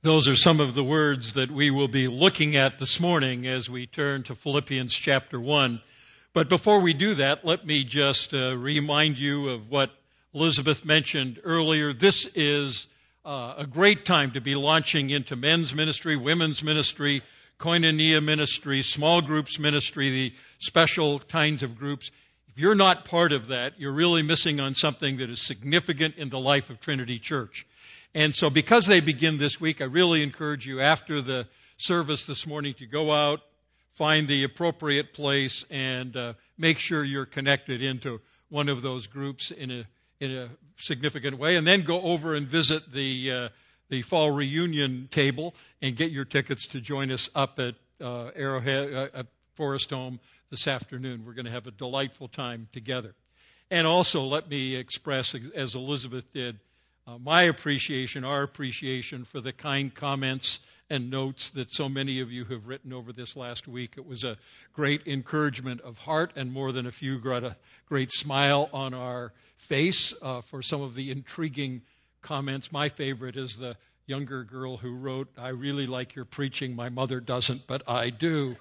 Those are some of the words that we will be looking at this morning as we turn to Philippians chapter 1. But before we do that, let me just remind you of what Elizabeth mentioned earlier. This is a great time to be launching into men's ministry, women's ministry, koinonia ministry, small groups ministry, the special kinds of groups. If you're not part of that, you're really missing on something that is significant in the life of Trinity Church. And so because they begin this week, I really encourage you after the service this morning to go out, find the appropriate place, and make sure you're connected into one of those groups in a significant way. And then go over and visit the fall reunion table and get your tickets to join us up at Arrowhead, at Forest Home this afternoon. We're going to have a delightful time together. And also let me express, as Elizabeth did, my appreciation, our appreciation for the kind comments and notes that so many of you have written over this last week. It was a great encouragement of heart, and more than a few got a great smile on our face for some of the intriguing comments. My favorite is the younger girl who wrote, "I really like your preaching. My mother doesn't, but I do."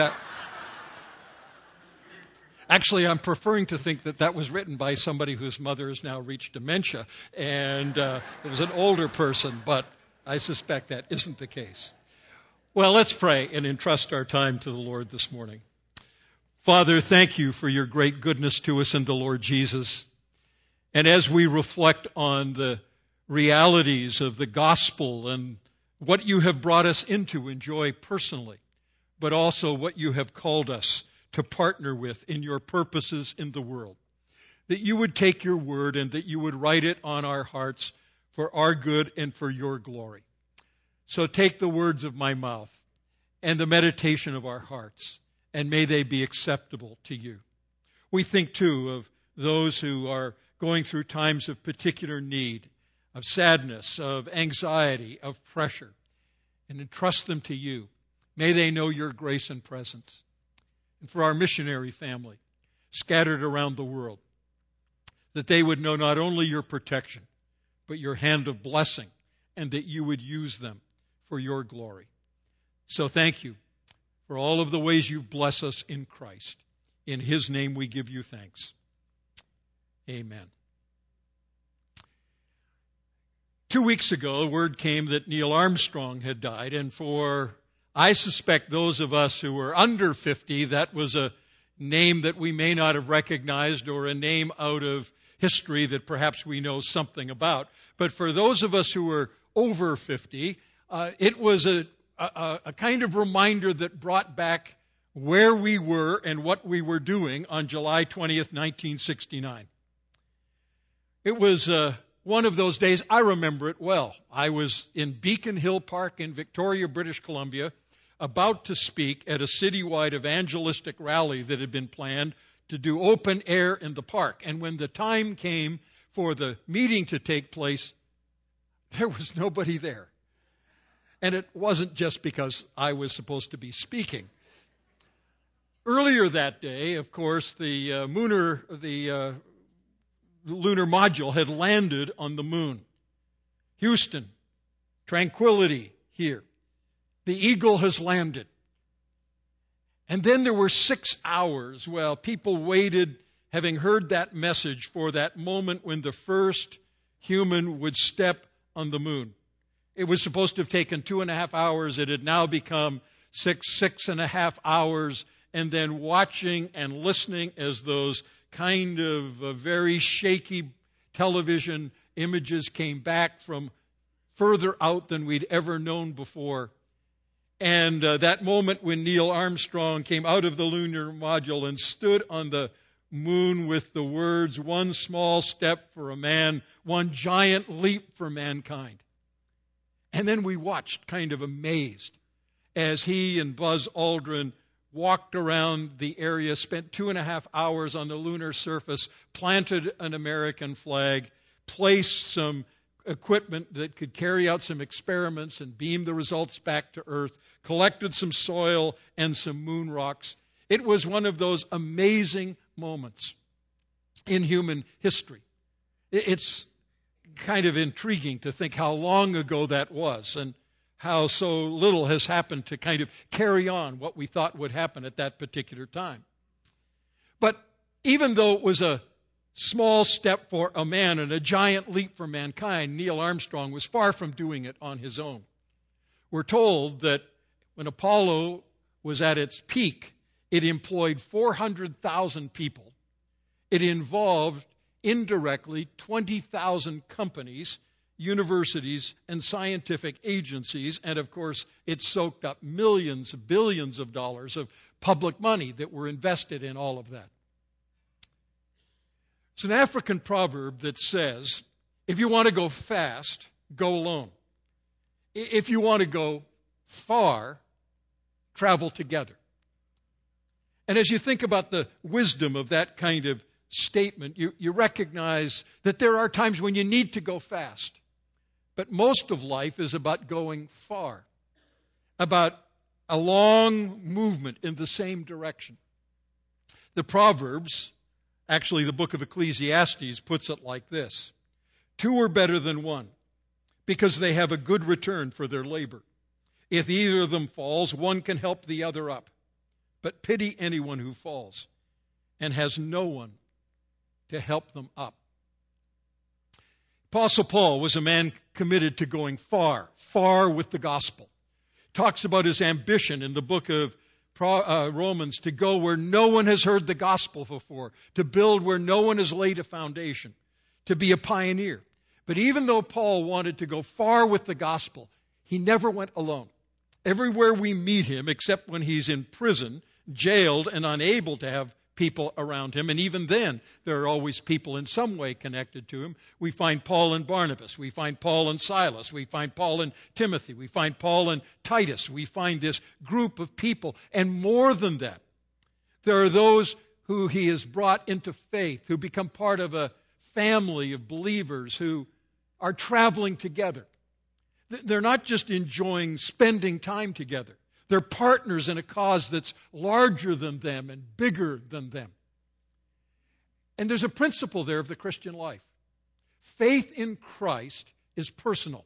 Actually, I'm preferring to think that was written by somebody whose mother has now reached dementia, and it was an older person, but I suspect that isn't the case. Well, let's pray and entrust our time to the Lord this morning. Father, thank you for your great goodness to us in the Lord Jesus. And as we reflect on the realities of the gospel and what you have brought us into enjoy personally, but also what you have called us to partner with in your purposes in the world, that you would take your word and that you would write it on our hearts for our good and for your glory. So take the words of my mouth and the meditation of our hearts, and may they be acceptable to you. We think, too, of those who are going through times of particular need, of sadness, of anxiety, of pressure, and entrust them to you. May they know your grace and presence. And for our missionary family scattered around the world, that they would know not only your protection, but your hand of blessing, and that you would use them for your glory. So thank you for all of the ways you bless us in Christ. In his name we give you thanks. Amen. 2 weeks ago, word came that Neil Armstrong had died, and for I suspect those of us who were under 50, that was a name that we may not have recognized or a name out of history that perhaps we know something about. But for those of us who were over 50, it was a kind of reminder that brought back where we were and what we were doing on July 20th, 1969. It was one of those days, I remember it well. I was in Beacon Hill Park in Victoria, British Columbia, about to speak at a citywide evangelistic rally that had been planned to do open air in the park. And when the time came for the meeting to take place, there was nobody there. And it wasn't just because I was supposed to be speaking. Earlier that day, of course, the lunar module had landed on the moon. Houston, tranquility here. The Eagle has landed. And then there were 6 hours while people waited, having heard that message, for that moment when the first human would step on the moon. It was supposed to have taken 2.5 hours. It had now become 6.5 hours. And then watching and listening as those kind of very shaky television images came back from further out than we'd ever known before. And that moment when Neil Armstrong came out of the lunar module and stood on the moon with the words, "One small step for a man, one giant leap for mankind." And then we watched kind of amazed as he and Buzz Aldrin walked around the area, spent 2.5 hours on the lunar surface, planted an American flag, placed some equipment that could carry out some experiments and beam the results back to Earth, collected some soil and some moon rocks. It was one of those amazing moments in human history. It's kind of intriguing to think how long ago that was and how so little has happened to kind of carry on what we thought would happen at that particular time. But even though it was a small step for a man and a giant leap for mankind, Neil Armstrong was far from doing it on his own. We're told that when Apollo was at its peak, it employed 400,000 people. It involved indirectly 20,000 companies, universities, and scientific agencies, and of course it soaked up millions, billions of dollars of public money that were invested in all of that. It's an African proverb that says, if you want to go fast, go alone. If you want to go far, travel together. And as you think about the wisdom of that kind of statement, you recognize that there are times when you need to go fast. But most of life is about going far, about a long movement in the same direction. The Proverbs, actually the book of Ecclesiastes, puts it like this: two are better than one, because they have a good return for their labor. If either of them falls, one can help the other up. But pity anyone who falls and has no one to help them up. Apostle Paul was a man committed to going far, far with the gospel. Talks about his ambition in the book of Romans to go where no one has heard the gospel before, to build where no one has laid a foundation, to be a pioneer. But even though Paul wanted to go far with the gospel, he never went alone. Everywhere we meet him, except when he's in prison, jailed, and unable to have people around him, and even then, there are always people in some way connected to him. We find Paul and Barnabas. We find Paul and Silas. We find Paul and Timothy. We find Paul and Titus. We find this group of people. And more than that, there are those who he has brought into faith, who become part of a family of believers who are traveling together. They're not just enjoying spending time together. They're partners in a cause that's larger than them and bigger than them. And there's a principle there of the Christian life. Faith in Christ is personal.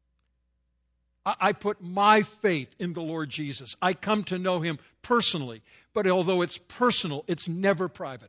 I put my faith in the Lord Jesus. I come to know him personally. But although it's personal, it's never private.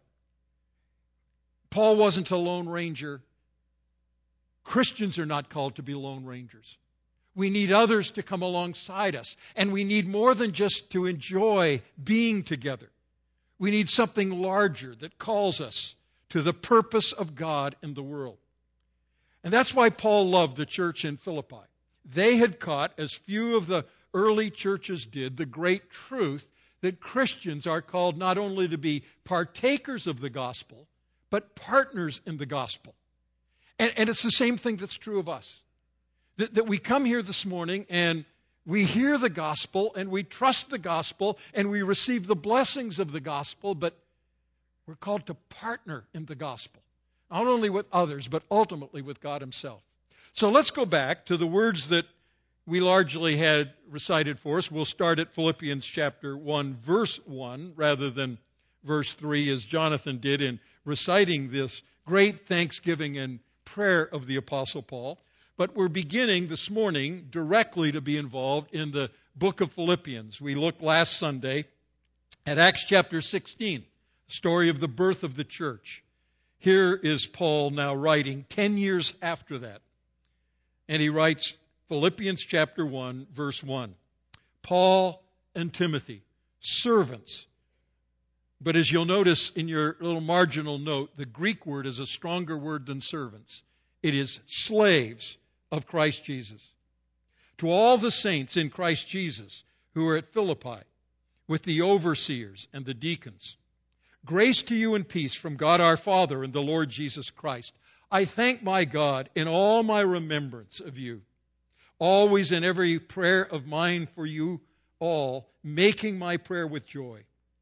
Paul wasn't a lone ranger. Christians are not called to be lone rangers. We need others to come alongside us. And we need more than just to enjoy being together. We need something larger that calls us to the purpose of God in the world. And that's why Paul loved the church in Philippi. They had caught, as few of the early churches did, the great truth that Christians are called not only to be partakers of the gospel, but partners in the gospel. And it's the same thing that's true of us. That we come here this morning and we hear the gospel and we trust the gospel and we receive the blessings of the gospel, but we're called to partner in the gospel. Not only with others, but ultimately with God himself. So let's go back to the words that we largely had recited for us. We'll start at Philippians chapter 1, verse 1, rather than verse 3, as Jonathan did in reciting this great thanksgiving and prayer of the Apostle Paul. But we're beginning this morning directly to be involved in the book of Philippians. We looked last Sunday at Acts chapter 16, story of the birth of the church. Here is Paul now writing 10 years after that. And he writes Philippians chapter 1, verse 1. Paul and Timothy, servants. But as you'll notice in your little marginal note, the Greek word is a stronger word than servants. It is slaves of Christ Jesus. To all the saints in Christ Jesus who are at Philippi, with the overseers and the deacons, grace to you and peace from God our Father and the Lord Jesus Christ. I thank my God in all my remembrance of you, always in every prayer of mine for you all, making my prayer with joy,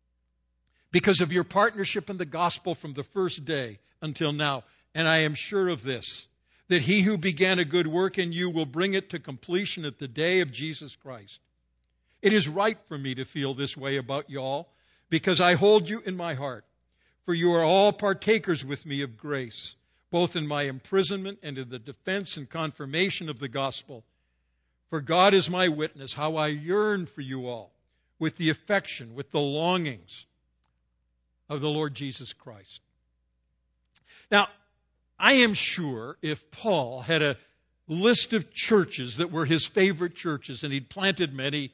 because of your partnership in the gospel from the first day until now. And I am sure of this, that he who began a good work in you will bring it to completion at the day of Jesus Christ. It is right for me to feel this way about you all, because I hold you in my heart. For you are all partakers with me of grace, both in my imprisonment and in the defense and confirmation of the gospel. For God is my witness, how I yearn for you all with the affection, with the longings of the Lord Jesus Christ. Now, I am sure if Paul had a list of churches that were his favorite churches, and he'd planted many,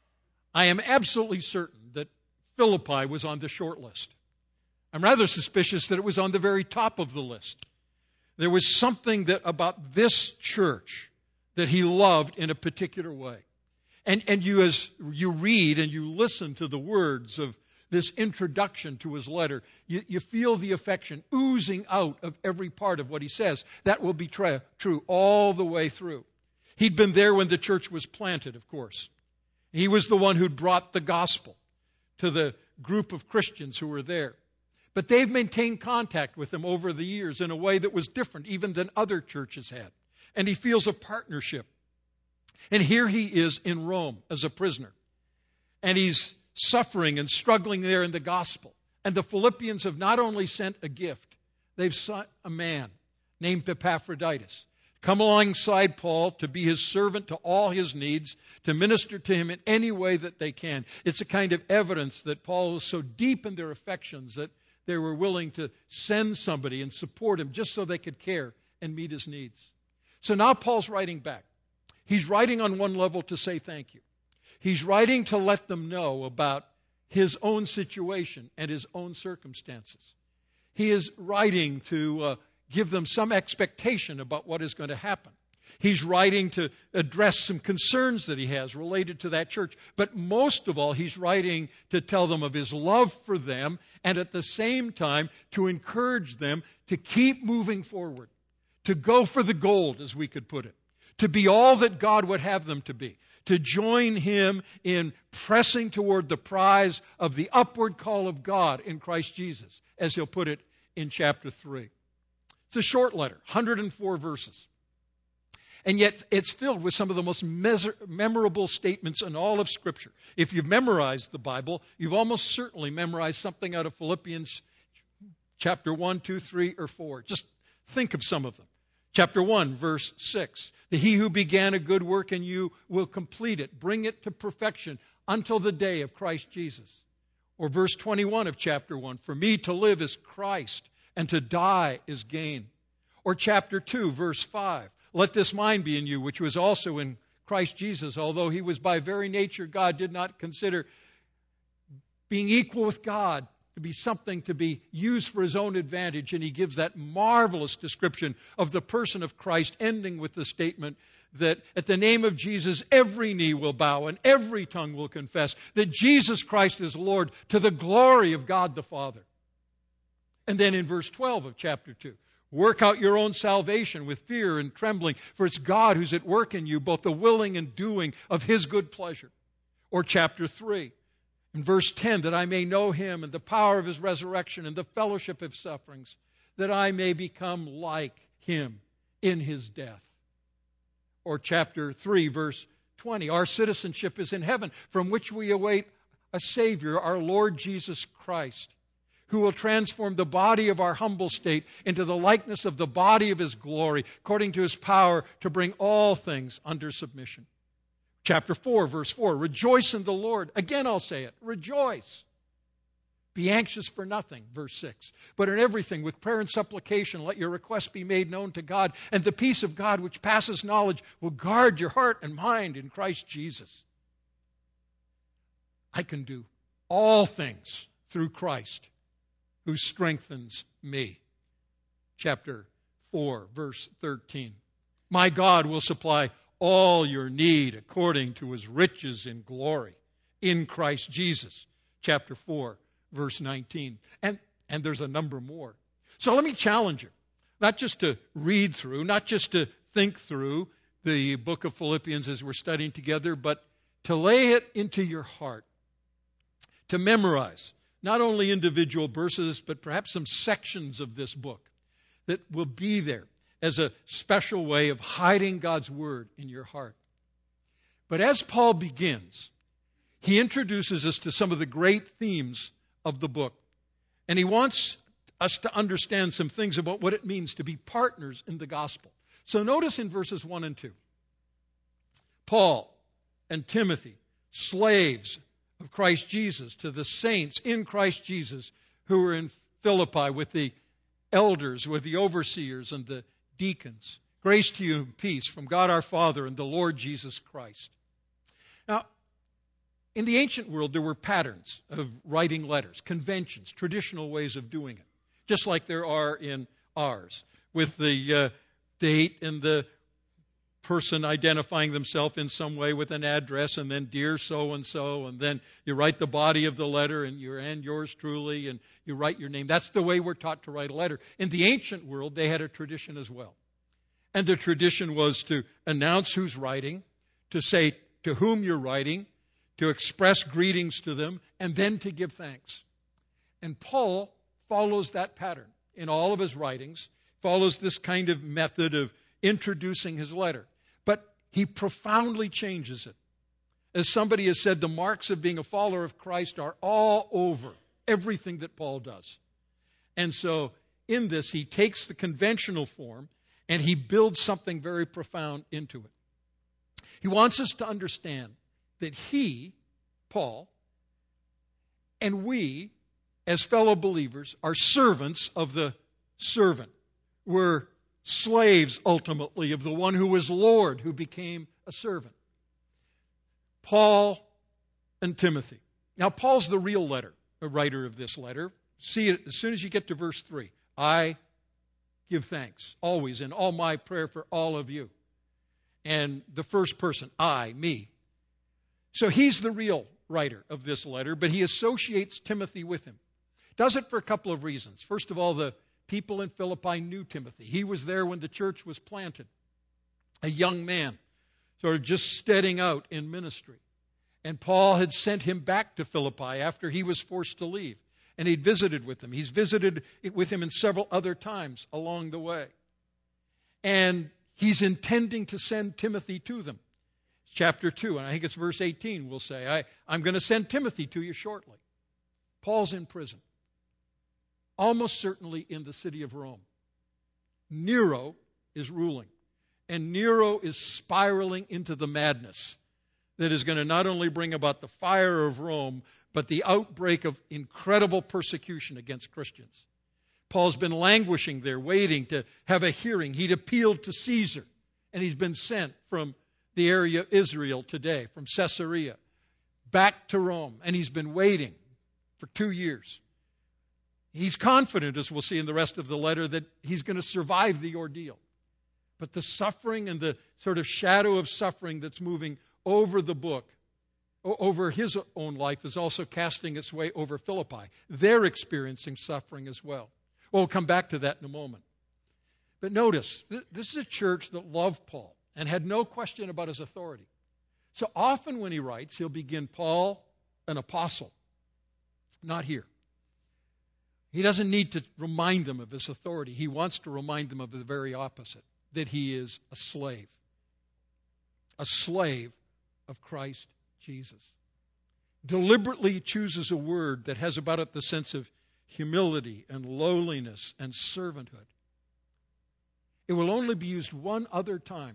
I am absolutely certain that Philippi was on the short list. I'm rather suspicious that it was on the very top of the list. There was something about this church that he loved in a particular way. And you, as you read and you listen to the words of this introduction to his letter, you feel the affection oozing out of every part of what he says. That will be true all the way through. He'd been there when the church was planted, of course. He was the one who'd brought the gospel to the group of Christians who were there. But they've maintained contact with him over the years in a way that was different even than other churches had. And he feels a partnership. And here he is in Rome as a prisoner. And he's suffering and struggling there in the gospel. And the Philippians have not only sent a gift, they've sent a man named Epaphroditus. Come alongside Paul to be his servant to all his needs, to minister to him in any way that they can. It's a kind of evidence that Paul was so deep in their affections that they were willing to send somebody and support him just so they could care and meet his needs. So now Paul's writing back. He's writing on one level to say thank you. He's writing to let them know about his own situation and his own circumstances. He is writing to give them some expectation about what is going to happen. He's writing to address some concerns that he has related to that church. But most of all, he's writing to tell them of his love for them and at the same time to encourage them to keep moving forward, to go for the gold, as we could put it, to be all that God would have them to be, to join him in pressing toward the prize of the upward call of God in Christ Jesus, as he'll put it in chapter 3. It's a short letter, 104 verses. And yet it's filled with some of the most memorable statements in all of Scripture. If you've memorized the Bible, you've almost certainly memorized something out of Philippians chapter 1, 2, 3, or 4. Just think of some of them. Chapter 1, verse 6. That he who began a good work in you will complete it, bring it to perfection until the day of Christ Jesus. Or verse 21 of chapter 1. For me to live is Christ, and to die is gain. Or chapter 2, verse 5. Let this mind be in you, which was also in Christ Jesus, although he was by very nature God, did not consider being equal with God to be something to be used for his own advantage. And he gives that marvelous description of the person of Christ, ending with the statement that at the name of Jesus, every knee will bow and every tongue will confess that Jesus Christ is Lord, to the glory of God the Father. And then in verse 12 of chapter 2, work out your own salvation with fear and trembling, for it's God who's at work in you, both the willing and doing of his good pleasure. Or chapter 3, in verse 10, that I may know him and the power of his resurrection and the fellowship of sufferings, that I may become like him in his death. Or chapter 3, verse 20, our citizenship is in heaven, from which we await a Savior, our Lord Jesus Christ, who will transform the body of our humble state into the likeness of the body of his glory, according to his power to bring all things under submission. Chapter 4, verse 4, rejoice in the Lord. Again, I'll say it, rejoice. Be anxious for nothing, verse 6. But in everything, with prayer and supplication, let your requests be made known to God, and the peace of God, which passes knowledge, will guard your heart and mind in Christ Jesus. I can do all things through Christ, who strengthens me. Chapter 4, verse 13. My God will supply all your need according to his riches in glory in Christ Jesus. Chapter 4, verse 19. And there's a number more. So let me challenge you, not just to read through, not just to think through the book of Philippians as we're studying together, but to lay it into your heart, to memorize not only individual verses, but perhaps some sections of this book that will be there as a special way of hiding God's Word in your heart. But as Paul begins, he introduces us to some of the great themes of the book. And he wants us to understand some things about what it means to be partners in the gospel. So notice in verses 1 and 2, Paul and Timothy, slaves of Christ Jesus, to the saints in Christ Jesus who were in Philippi with the elders, with the overseers and the deacons. Grace to you and peace from God our Father and the Lord Jesus Christ. Now, in the ancient world, there were patterns of writing letters, conventions, traditional ways of doing it, just like there are in ours, with the date and the person identifying themselves in some way with an address, and then dear so-and-so, and then you write the body of the letter, and yours truly, and you write your name. That's the way we're taught to write a letter. In the ancient world, they had a tradition as well. And the tradition was to announce who's writing, to say to whom you're writing, to express greetings to them, and then to give thanks. And Paul follows that pattern in all of his writings, follows this kind of method of introducing his letter. But he profoundly changes it. As somebody has said, the marks of being a follower of Christ are all over everything that Paul does. And so in this, he takes the conventional form and he builds something very profound into it. He wants us to understand that he, Paul, and we, as fellow believers, are servants of the servant. We're slaves, ultimately, of the one who was Lord, who became a servant. Paul and Timothy. Now, Paul's the real writer of this letter. See it as soon as you get to verse 3. I give thanks, always, in all my prayer for all of you. And the first person, I, me. So he's the real writer of this letter, but he associates Timothy with him. Does it for a couple of reasons. First of all, the people in Philippi knew Timothy. He was there when the church was planted, a young man, sort of just steading out in ministry. And Paul had sent him back to Philippi after he was forced to leave. And he'd visited with him. He's visited with him in several other times along the way. And he's intending to send Timothy to them. Chapter 2, and I think it's verse 18, will say, I'm going to send Timothy to you shortly. Paul's in prison, almost certainly in the city of Rome. Nero is ruling, and Nero is spiraling into the madness that is going to not only bring about the fire of Rome, but the outbreak of incredible persecution against Christians. Paul's been languishing there, waiting to have a hearing. He'd appealed to Caesar, and he's been sent from the area of Israel today, from Caesarea, back to Rome, and he's been waiting for 2 years. He's confident, as we'll see in the rest of the letter, that he's going to survive the ordeal. But the suffering and the sort of shadow of suffering that's moving over the book, over his own life, is also casting its way over Philippi. They're experiencing suffering as well. Well, we'll come back to that in a moment. But notice, this is a church that loved Paul and had no question about his authority. So often when he writes, he'll begin, Paul, an apostle. Not here. He doesn't need to remind them of his authority. He wants to remind them of the very opposite, that he is a slave of Christ Jesus. Deliberately chooses a word that has about it the sense of humility and lowliness and servanthood. It will only be used one other time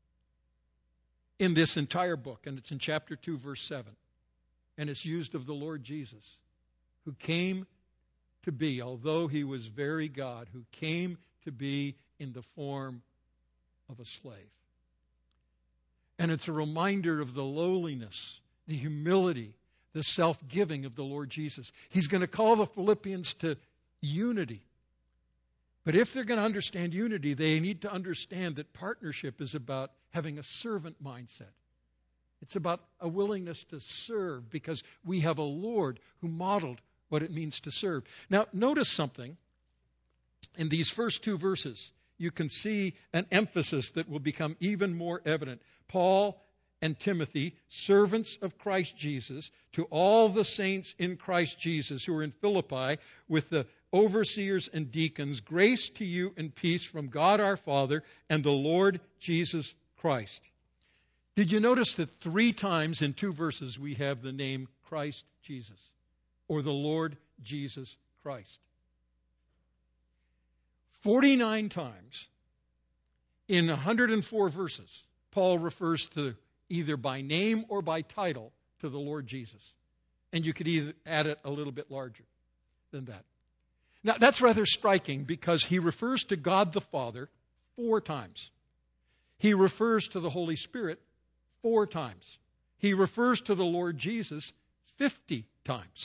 in this entire book, and it's in chapter 2, verse 7. And it's used of the Lord Jesus, who came to be, although he was very God, who came to be in the form of a slave. And it's a reminder of the lowliness, the humility, the self-giving of the Lord Jesus. He's going to call the Philippians to unity. But if they're going to understand unity, they need to understand that partnership is about having a servant mindset. It's about a willingness to serve because we have a Lord who modeled what it means to serve. Now, notice something. In these first 2 verses, you can see an emphasis that will become even more evident. Paul and Timothy, servants of Christ Jesus, to all the saints in Christ Jesus who are in Philippi with the overseers and deacons, grace to you and peace from God our Father and the Lord Jesus Christ. Did you notice that 3 times in 2 verses we have the name Christ Jesus or the Lord Jesus Christ? 49 times in 104 verses, Paul refers to either by name or by title, to the Lord Jesus. And you could either add it a little bit larger than that. Now, that's rather striking because he refers to God the Father 4 times. He refers to the Holy Spirit 4 times. He refers to the Lord Jesus 50 times.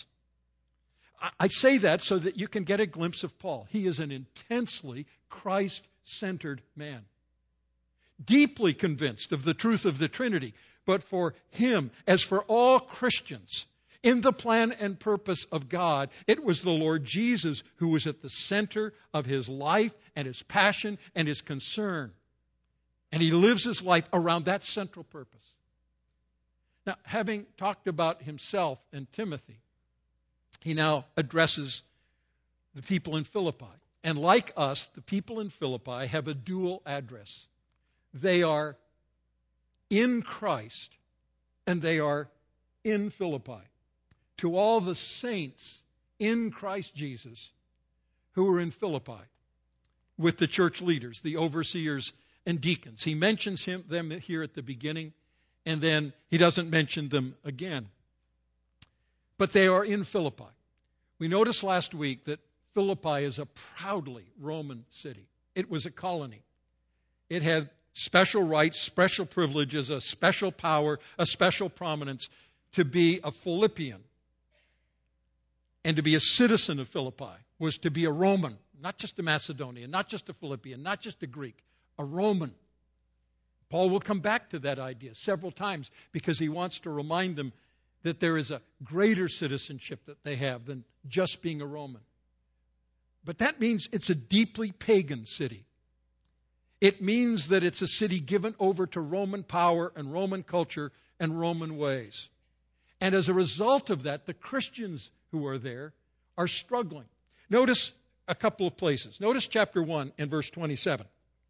I say that so that you can get a glimpse of Paul. He is an intensely Christ-centered man, deeply convinced of the truth of the Trinity. But for him, as for all Christians, in the plan and purpose of God, it was the Lord Jesus who was at the center of his life and his passion and his concern. And he lives his life around that central purpose. Now, having talked about himself and Timothy, he now addresses the people in Philippi. And like us, the people in Philippi have a dual address. They are in Christ and they are in Philippi. To all the saints in Christ Jesus who are in Philippi with the church leaders, the overseers and deacons. He mentions them here at the beginning, and then he doesn't mention them again. But they are in Philippi. We noticed last week that Philippi is a proudly Roman city. It was a colony. It had special rights, special privileges, a special power, a special prominence. To be a Philippian and to be a citizen of Philippi was to be a Roman, not just a Macedonian, not just a Philippian, not just a Greek, a Roman. Paul will come back to that idea several times because he wants to remind them that there is a greater citizenship that they have than just being a Roman. But that means it's a deeply pagan city. It means that it's a city given over to Roman power and Roman culture and Roman ways. And as a result of that, the Christians who are there are struggling. Notice a couple of places. Notice chapter 1 and verse 27.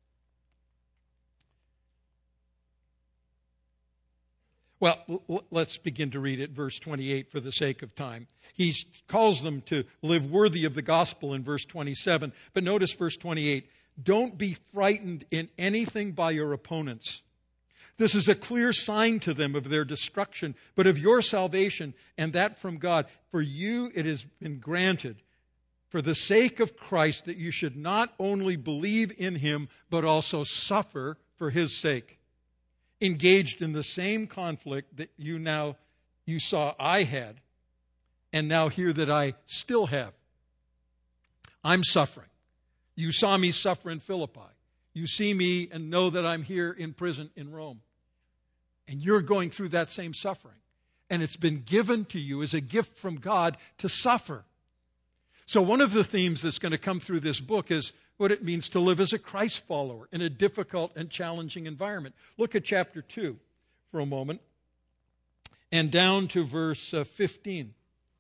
Well, let's begin to read it, verse 28, for the sake of time. He calls them to live worthy of the gospel in verse 27. But notice verse 28. Don't be frightened in anything by your opponents. This is a clear sign to them of their destruction, but of your salvation, and that from God. For you it has been granted, for the sake of Christ, that you should not only believe in him, but also suffer for his sake. Engaged in the same conflict that you saw I had, and now hear that I still have. I'm suffering. You saw me suffer in Philippi. You see me and know that I'm here in prison in Rome. And you're going through that same suffering. And it's been given to you as a gift from God to suffer. So one of the themes that's going to come through this book is what it means to live as a Christ follower in a difficult and challenging environment. Look at chapter 2 for a moment and down to verse 15.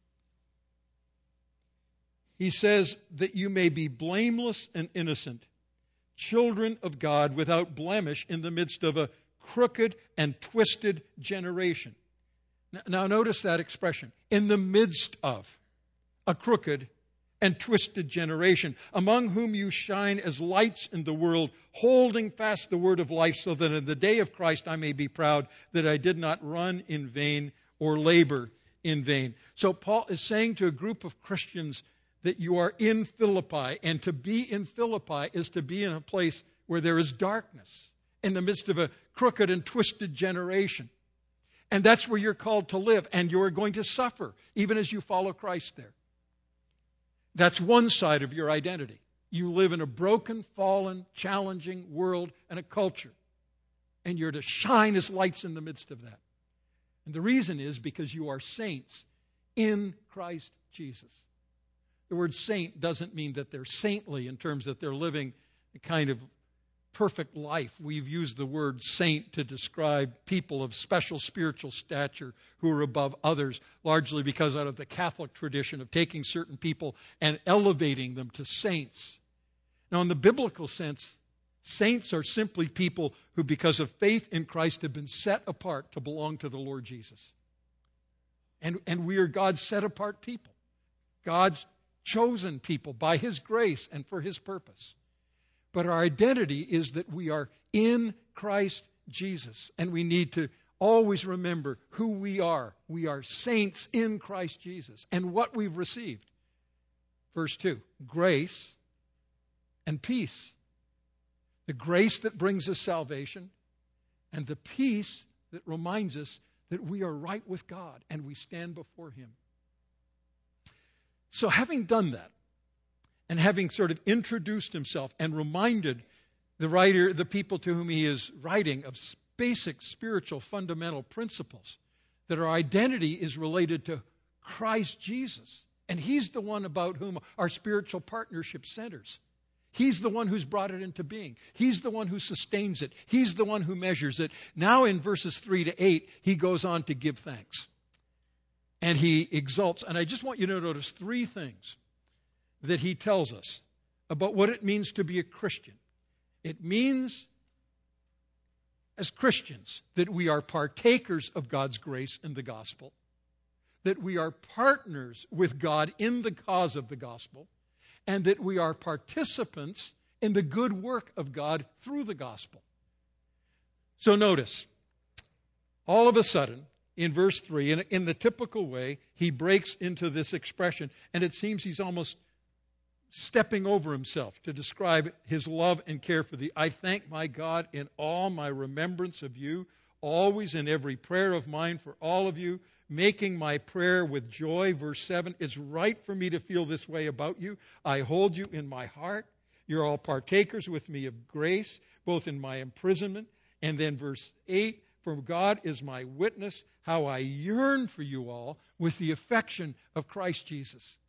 He says that you may be blameless and innocent, children of God without blemish in the midst of a crooked and twisted generation. Now notice that expression, in the midst of a crooked and twisted generation, among whom you shine as lights in the world, holding fast the word of life, so that in the day of Christ I may be proud that I did not run in vain or labor in vain. So Paul is saying to a group of Christians that you are in Philippi, and to be in Philippi is to be in a place where there is darkness, in the midst of a crooked and twisted generation. And that's where you're called to live, and you're going to suffer, even as you follow Christ there. That's one side of your identity. You live in a broken, fallen, challenging world and a culture, and you're to shine as lights in the midst of that. And the reason is because you are saints in Christ Jesus. The word saint doesn't mean that they're saintly in terms that they're living a kind of perfect life. We've used the word saint to describe people of special spiritual stature who are above others, largely because out of the Catholic tradition of taking certain people and elevating them to saints. Now, in the biblical sense, saints are simply people who, because of faith in Christ, have been set apart to belong to the Lord Jesus. And we are God's set-apart people, God's chosen people by His grace and for His purpose. But our identity is that we are in Christ Jesus, and we need to Always remember who we are. We are saints in Christ Jesus and what we've received. Verse 2, grace and peace. The grace that brings us salvation and the peace that reminds us that we are right with God and we stand before Him. So having done that, and having sort of introduced himself and reminded the writer, the people to whom he is writing, of basic spiritual fundamental principles, that our identity is related to Christ Jesus. And He's the one about whom our spiritual partnership centers. He's the one who's brought it into being. He's the one who sustains it. He's the one who measures it. Now in verses 3 to 8, he goes on to give thanks. And he exalts. And I just want you to notice three things that he tells us about what it means to be a Christian. It means, as Christians, that we are partakers of God's grace in the gospel, that we are partners with God in the cause of the gospel, and that we are participants in the good work of God through the gospel. So notice, all of a sudden, in verse 3, in the typical way, he breaks into this expression, and it seems he's almost stepping over himself to describe his love and care for thee. I thank my God in all my remembrance of you, always in every prayer of mine for all of you, making my prayer with joy. Verse 7, it's right for me to feel this way about you. I hold you in my heart. You're all partakers with me of grace, both in my imprisonment. And then verse 8, for God is my witness, how I yearn for you all with the affection of Christ Jesus.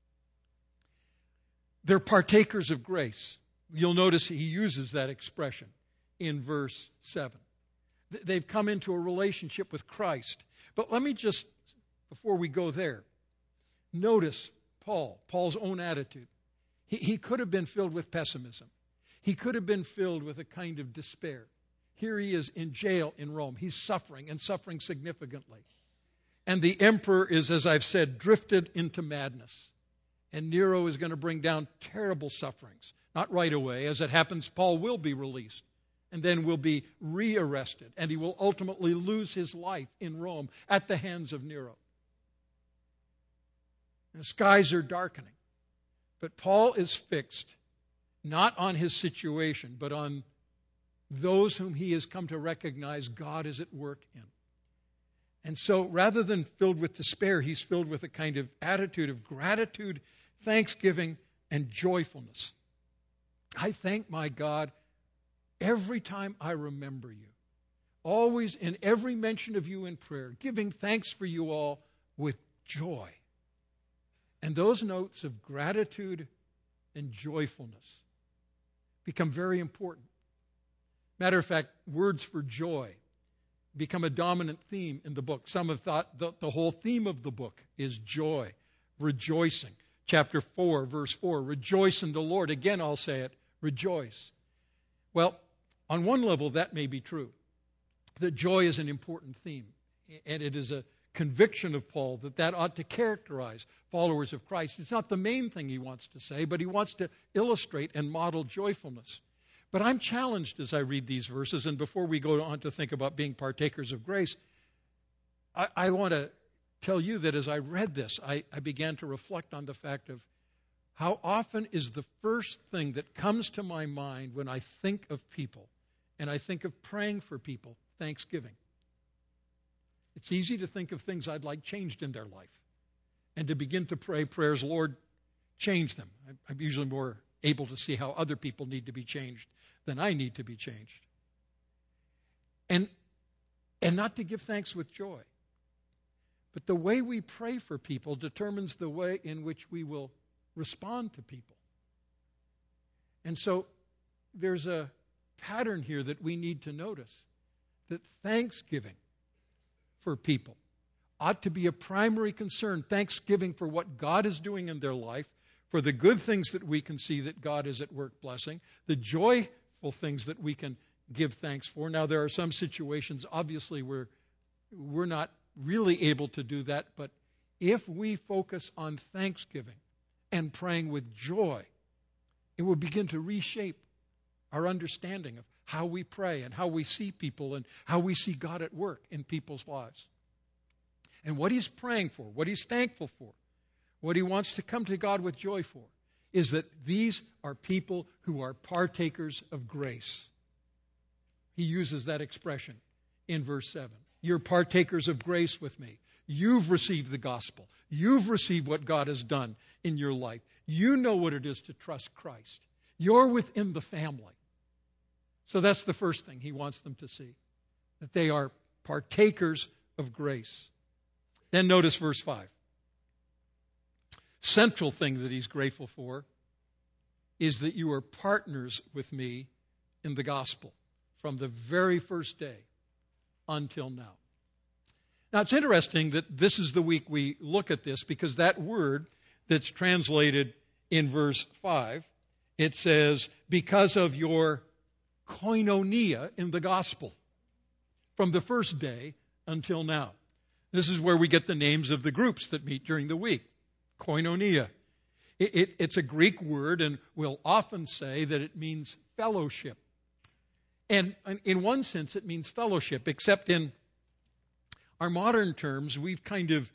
They're partakers of grace. You'll notice he uses that expression in verse 7. They've come into a relationship with Christ. But let me just, before we go there, notice Paul's own attitude. He could have been filled with pessimism. He could have been filled with a kind of despair. Here he is in jail in Rome. He's suffering, and suffering significantly. And the emperor is, as I've said, drifted into madness. And Nero is going to bring down terrible sufferings. Not right away. As it happens, Paul will be released and then will be rearrested. And he will ultimately lose his life in Rome at the hands of Nero. The skies are darkening. But Paul is fixed not on his situation, but on those whom he has come to recognize God is at work in. And so rather than filled with despair, he's filled with a kind of attitude of gratitude, thanksgiving, and joyfulness. I thank my God every time I remember you. Always in every mention of you in prayer, giving thanks for you all with joy. And those notes of gratitude and joyfulness become very important. Matter of fact, words for joy become a dominant theme in the book. Some have thought the whole theme of the book is joy, rejoicing. Chapter 4, verse 4, rejoice in the Lord. Again, I'll say it, rejoice. Well, on one level, that may be true, that joy is an important theme. And it is a conviction of Paul that ought to characterize followers of Christ. It's not the main thing he wants to say, but he wants to illustrate and model joyfulness. But I'm challenged as I read these verses, and before we go on to think about being partakers of grace, I want to tell you that as I read this, I began to reflect on the fact of how often is the first thing that comes to my mind when I think of people, and I think of praying for people, thanksgiving. It's easy to think of things I'd like changed in their life, and to begin to pray prayers, Lord, change them. I'm usually more able to see how other people need to be changed than I need to be changed. And not to give thanks with joy. But the way we pray for people determines the way in which we will respond to people. And so there's a pattern here that we need to notice, that thanksgiving for people ought to be a primary concern. Thanksgiving for what God is doing in their life, for the good things that we can see that God is at work blessing, the joyful things that we can give thanks for. Now, there are some situations, obviously, where we're not really able to do that, but if we focus on thanksgiving and praying with joy, it will begin to reshape our understanding of how we pray and how we see people and how we see God at work in people's lives. And what he's praying for, what he's thankful for, what he wants to come to God with joy for, is that these are people who are partakers of grace. He uses that expression in verse 7. You're partakers of grace with me. You've received the gospel. You've received what God has done in your life. You know what it is to trust Christ. You're within the family. So that's the first thing he wants them to see, that they are partakers of grace. Then notice verse 5. Central thing that he's grateful for is that you are partners with me in the gospel from the very first day until now. Now, it's interesting that this is the week we look at this, because that word that's translated in verse 5, it says, because of your koinonia in the gospel, from the first day until now. This is where we get the names of the groups that meet during the week. Koinonia. It's a Greek word, and we'll often say that it means fellowship. And in one sense, it means fellowship, except in our modern terms, we've kind of,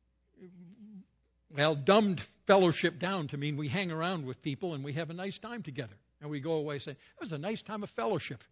dumbed fellowship down to mean we hang around with people and we have a nice time together. And we go away saying, it was a nice time of fellowship.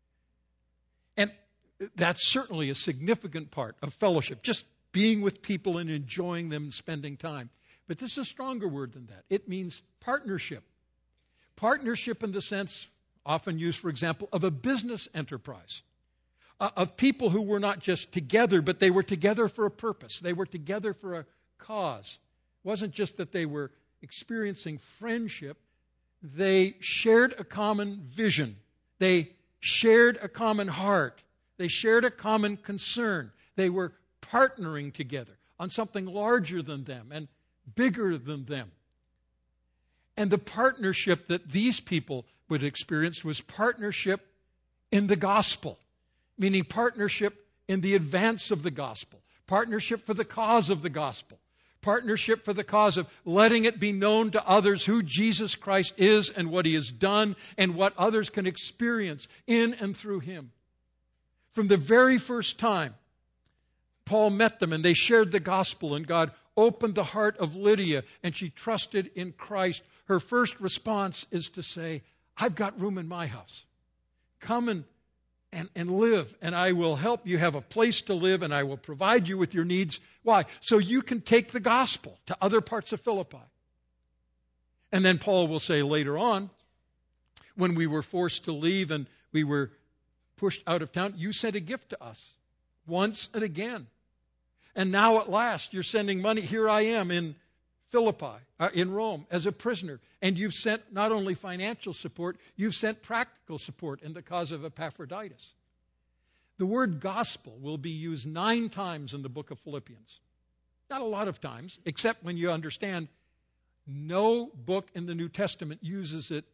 And that's certainly a significant part of fellowship, just being with people and enjoying them and spending time. But this is a stronger word than that. It means partnership. Partnership in the sense often used, for example, of a business enterprise, of people who were not just together, but they were together for a purpose. They were together for a cause. It wasn't just that they were experiencing friendship. They shared a common vision. They shared a common heart. They shared a common concern. They were partnering together on something larger than them and bigger than them. And the partnership that these people would experience was partnership in the gospel, meaning partnership in the advance of the gospel, partnership for the cause of the gospel, partnership for the cause of letting it be known to others who Jesus Christ is and what he has done and what others can experience in and through him. From the very first time Paul met them and they shared the gospel and God opened the heart of Lydia and she trusted in Christ, her first response is to say, I've got room in my house. Come and live, and I will help you have a place to live, and I will provide you with your needs. Why? So you can take the gospel to other parts of Philippi. And then Paul will say later on, when we were forced to leave and we were pushed out of town, you sent a gift to us once and again. And now at last you're sending money. Here I am in Philippi, in Rome, as a prisoner. And you've sent not only financial support, you've sent practical support in the cause of Epaphroditus. The word gospel will be used 9 times in the book of Philippians. Not a lot of times, except when you understand no book in the New Testament uses it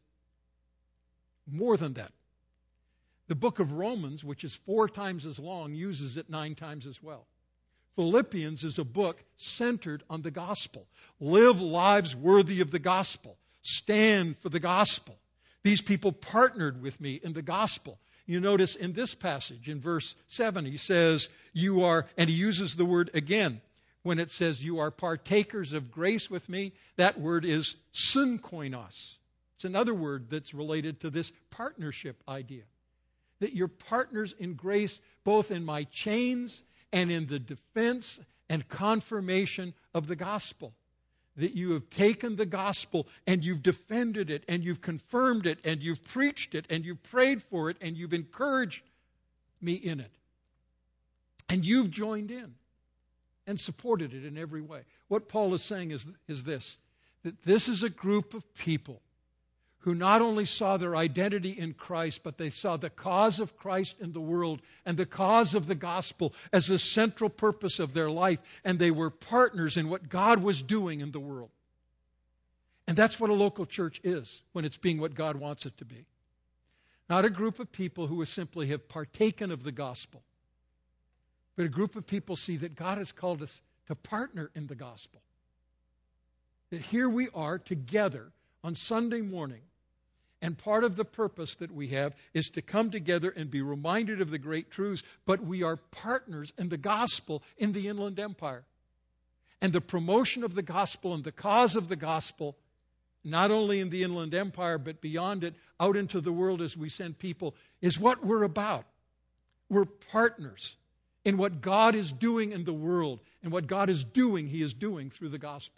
more than that. The book of Romans, which is 4 times as long, uses it 9 times as well. Philippians is a book centered on the gospel. Live lives worthy of the gospel. Stand for the gospel. These people partnered with me in the gospel. You notice in this passage, in verse 7, he says, you are, and he uses the word again. When it says you are partakers of grace with me, that word is synkoinos. It's another word that's related to this partnership idea. That you're partners in grace, both in my chains and in the defense and confirmation of the gospel. That you have taken the gospel and you've defended it and you've confirmed it and you've preached it and you've prayed for it and you've encouraged me in it. And you've joined in and supported it in every way. What Paul is saying is this, that this is a group of people who not only saw their identity in Christ, but they saw the cause of Christ in the world and the cause of the gospel as the central purpose of their life, and they were partners in what God was doing in the world. And that's what a local church is when it's being what God wants it to be. Not a group of people who simply have partaken of the gospel, but a group of people see that God has called us to partner in the gospel. That here we are together on Sunday morning, And part of the purpose that we have is to come together and be reminded of the great truths, but we are partners in the gospel in the Inland Empire. And the promotion of the gospel and the cause of the gospel, not only in the Inland Empire, but beyond it, out into the world as we send people, is what we're about. We're partners in what God is doing in the world, and what God is doing, He is doing through the gospel.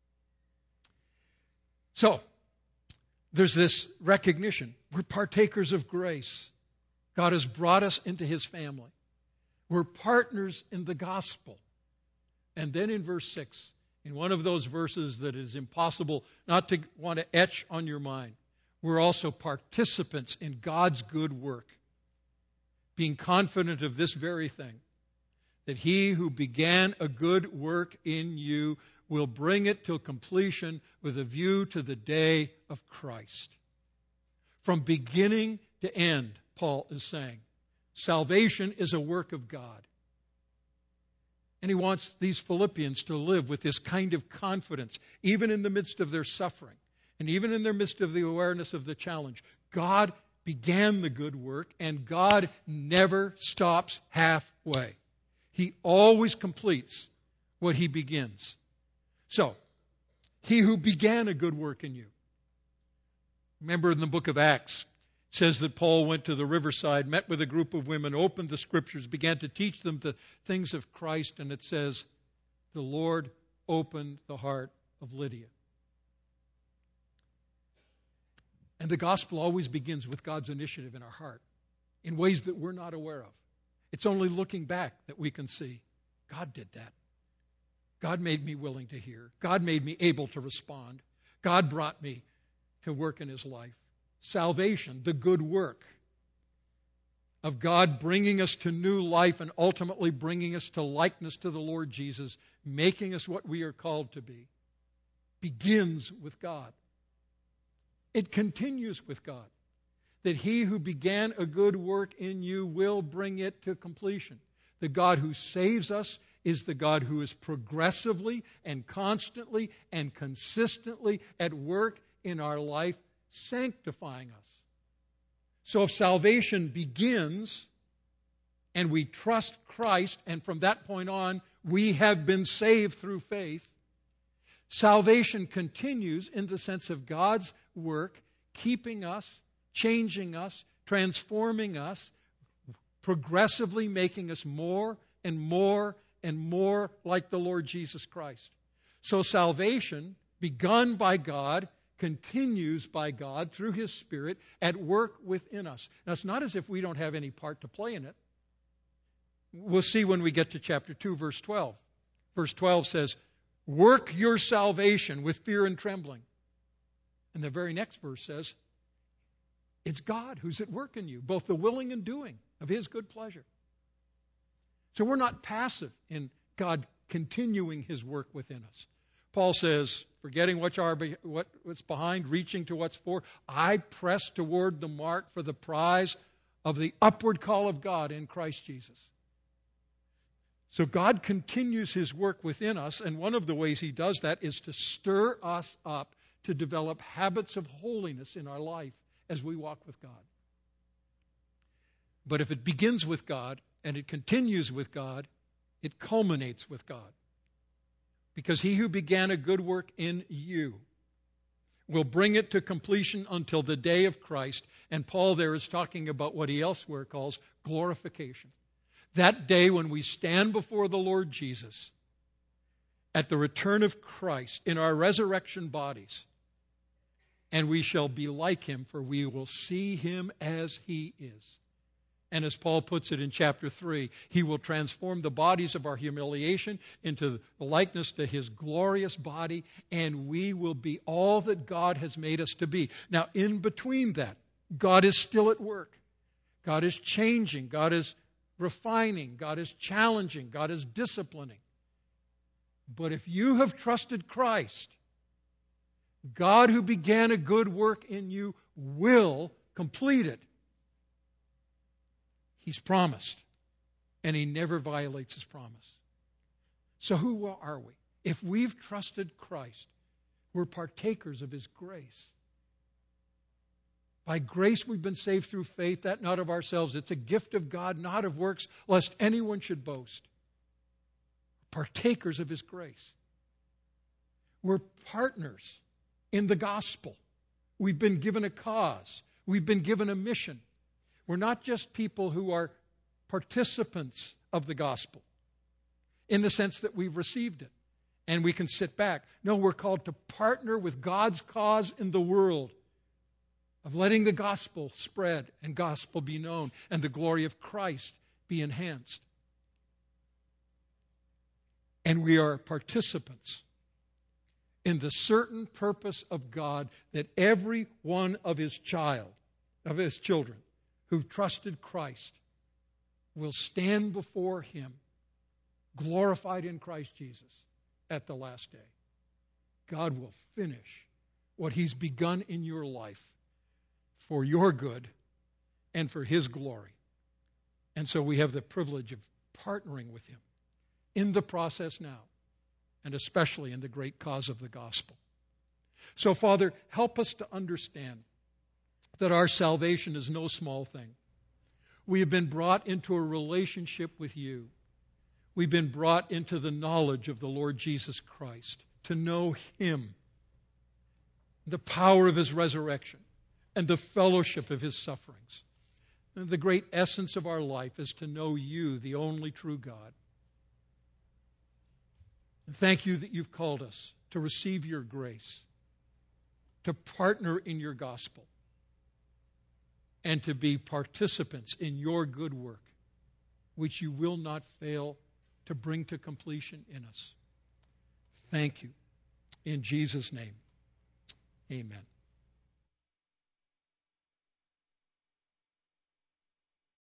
So, there's this recognition. We're partakers of grace. God has brought us into His family. We're partners in the gospel. And then in verse 6, in one of those verses that is impossible not to want to etch on your mind, we're also participants in God's good work, being confident of this very thing, that He who began a good work in you will bring it to completion with a view to the day of Christ. From beginning to end, Paul is saying, salvation is a work of God. And he wants these Philippians to live with this kind of confidence, even in the midst of their suffering, and even in the midst of the awareness of the challenge. God began the good work, and God never stops halfway. He always completes what He begins. So, He who began a good work in you. Remember in the book of Acts, it says that Paul went to the riverside, met with a group of women, opened the Scriptures, began to teach them the things of Christ, and it says, the Lord opened the heart of Lydia. And the gospel always begins with God's initiative in our heart, in ways that we're not aware of. It's only looking back that we can see, God did that. God made me willing to hear. God made me able to respond. God brought me to work in His life. Salvation, the good work of God bringing us to new life and ultimately bringing us to likeness to the Lord Jesus, making us what we are called to be, begins with God. It continues with God. That He who began a good work in you will bring it to completion. The God who saves us is the God who is progressively and constantly and consistently at work in our life, sanctifying us. So if salvation begins and we trust Christ, and from that point on we have been saved through faith, salvation continues in the sense of God's work, keeping us, changing us, transforming us, progressively making us more and more and more like the Lord Jesus Christ. So salvation, begun by God, continues by God through His Spirit at work within us. Now, it's not as if we don't have any part to play in it. We'll see when we get to chapter 2, verse 12. Verse 12 says, work your salvation with fear and trembling. And the very next verse says, it's God who's at work in you, both the willing and doing of His good pleasure. So we're not passive in God continuing His work within us. Paul says, forgetting what's behind, reaching to what's for, I press toward the mark for the prize of the upward call of God in Christ Jesus. So God continues His work within us, and one of the ways He does that is to stir us up to develop habits of holiness in our life as we walk with God. But if it begins with God and it continues with God, it culminates with God. Because He who began a good work in you will bring it to completion until the day of Christ. And Paul there is talking about what he elsewhere calls glorification. That day when we stand before the Lord Jesus at the return of Christ in our resurrection bodies, and we shall be like Him, for we will see Him as He is. And as Paul puts it in chapter 3, He will transform the bodies of our humiliation into the likeness to His glorious body, and we will be all that God has made us to be. Now, in between that, God is still at work. God is changing. God is refining. God is challenging. God is disciplining. But if you have trusted Christ, God who began a good work in you will complete it. He's promised, and He never violates His promise. So who are we? If we've trusted Christ, we're partakers of His grace. By grace we've been saved through faith, that not of ourselves. It's a gift of God, not of works, lest anyone should boast. Partakers of His grace. We're partners in the gospel. We've been given a cause. We've been given a mission. We're not just people who are participants of the gospel in the sense that we've received it and we can sit back. No, we're called to partner with God's cause in the world of letting the gospel spread and gospel be known and the glory of Christ be enhanced. And we are participants in the certain purpose of God that every one of His children who've trusted Christ will stand before Him glorified in Christ Jesus at the last day. God will finish what He's begun in your life for your good and for His glory. And so we have the privilege of partnering with Him in the process now, and especially in the great cause of the gospel. So, Father, help us to understand that our salvation is no small thing. We have been brought into a relationship with You. We've been brought into the knowledge of the Lord Jesus Christ, to know Him, the power of His resurrection, and the fellowship of His sufferings. And the great essence of our life is to know You, the only true God. And thank You that You've called us to receive Your grace, to partner in Your gospel, and to be participants in Your good work, which You will not fail to bring to completion in us. Thank You. In Jesus' name, amen.